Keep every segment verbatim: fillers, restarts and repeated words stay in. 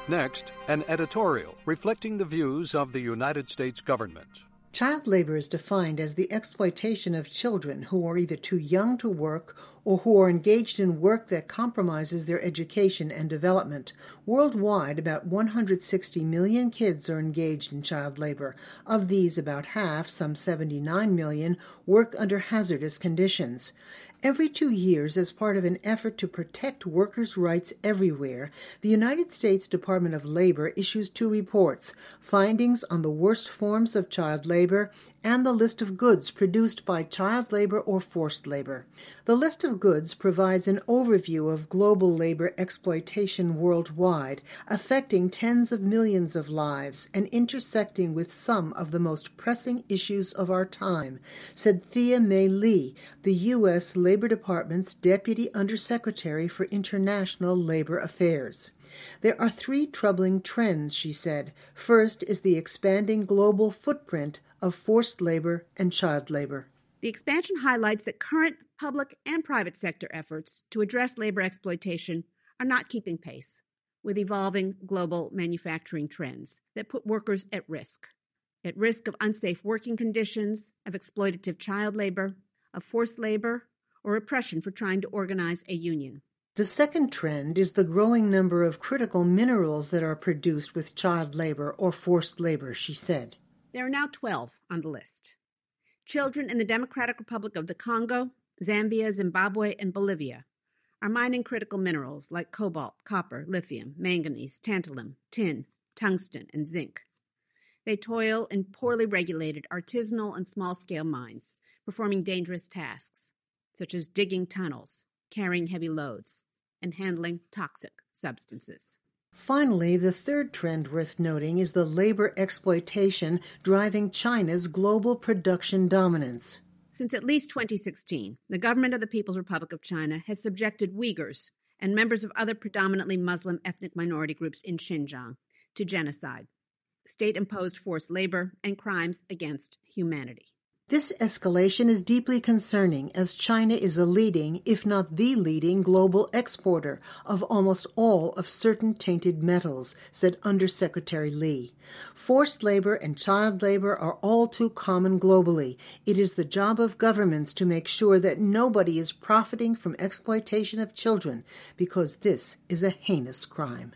Next, an editorial reflecting the views of the United States government. Child labor is defined as the exploitation of children who are either too young to work or who are engaged in work that compromises their education and development. Worldwide, about one hundred sixty million kids are engaged in child labor. Of these, about half, some seventy-nine million, work under hazardous conditions. Every two years, as part of an effort to protect workers' rights everywhere, the United States Department of Labor issues two reports, findings on the worst forms of child labor and the list of goods produced by child labor or forced labor. The list of goods provides an overview of global labor exploitation worldwide, affecting tens of millions of lives and intersecting with some of the most pressing issues of our time, said Thea May Lee, the U S Labor Department's Deputy Undersecretary for International Labor Affairs. There are three troubling trends, she said. First is the expanding global footprint of forced labor and child labor. The expansion highlights that current public and private sector efforts to address labor exploitation are not keeping pace with evolving global manufacturing trends that put workers at risk, at risk of unsafe working conditions, of exploitative child labor, of forced labor, or oppression for trying to organize a union. The second trend is the growing number of critical minerals that are produced with child labor or forced labor, she said. There are now twelve on the list. Children in the Democratic Republic of the Congo, Zambia, Zimbabwe, and Bolivia are mining critical minerals like cobalt, copper, lithium, manganese, tantalum, tin, tungsten, and zinc. They toil in poorly regulated artisanal and small-scale mines, performing dangerous tasks, such as digging tunnels, carrying heavy loads, and handling toxic substances. Finally, the third trend worth noting is the labor exploitation driving China's global production dominance. Since at least twenty sixteen, the government of the People's Republic of China has subjected Uyghurs and members of other predominantly Muslim ethnic minority groups in Xinjiang to genocide, state-imposed forced labor, and crimes against humanity. This escalation is deeply concerning as China is a leading, if not the leading, global exporter of almost all of certain tainted metals, said Undersecretary Lee. Forced labor and child labor are all too common globally. It is the job of governments to make sure that nobody is profiting from exploitation of children, because this is a heinous crime.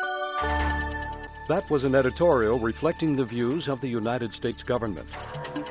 That was an editorial reflecting the views of the United States government.